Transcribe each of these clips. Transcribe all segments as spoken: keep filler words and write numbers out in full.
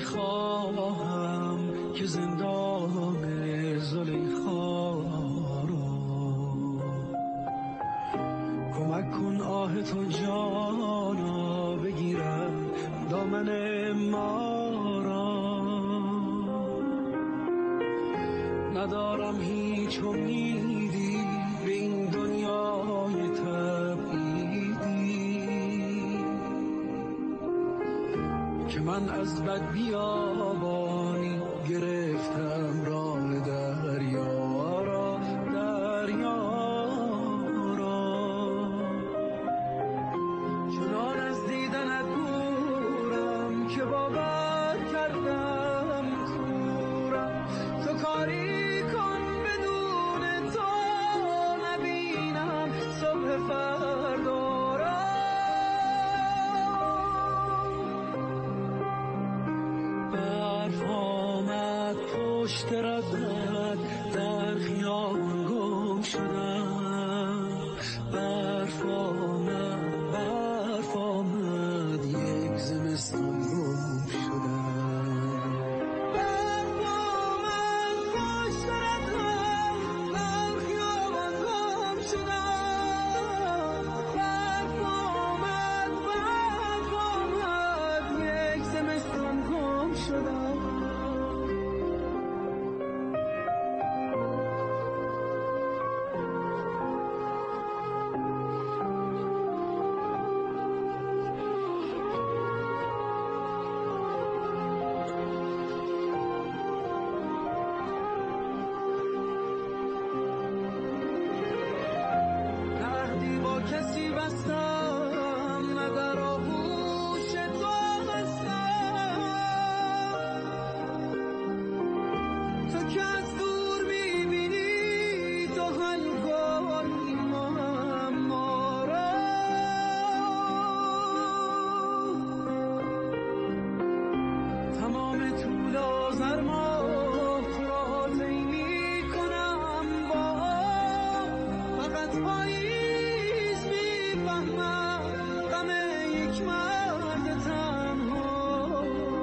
نمیخواهم که زندان زلیخا رو کمک کن آه تو جانا بگیرم دامن ما را ندارم هیچ امیدی به این دنیای تبعیدی که من از بد بیابانی گرفتم راه دریا را دریا را چنان از دیدنت دورم که باور کردم کورم تو کاری کن بدون تو نبینم صبح فردا را برف آمد پشت ردت در خیابان گم شدم برف آمد برف آمد یک زمستان گم شدم برف آمد پشت ردت در خیابان گم شدم برف آمد برف آمد یک زمستان گم شدم عهدی با کسی بستم نه در آغوش تو بستم تو که از دور میبینی تو حل کن این معما را تمام طول آذر ماه تو را طی میکنم با فقط پاییز میفهمم غم یک مرد تنها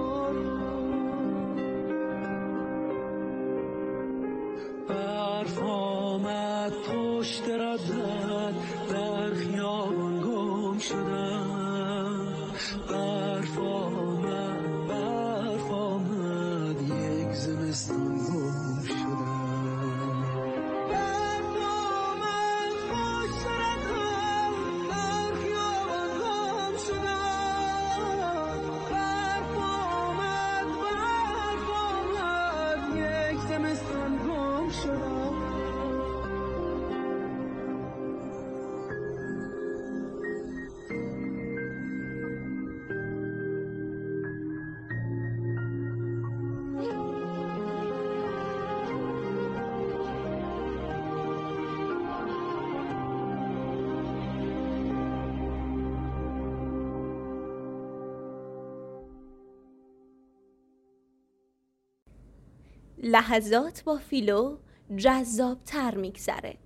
برف آمد پشت ردت در خیابان گم شدم برف آمد برف آمد یک زمستان گم شدم برف آمد پشت ردت در خیابان گم شدم برف آمد برف آمد یک زمستان گم شدم لحظات با فیلو جذاب‌تر می‌گذره.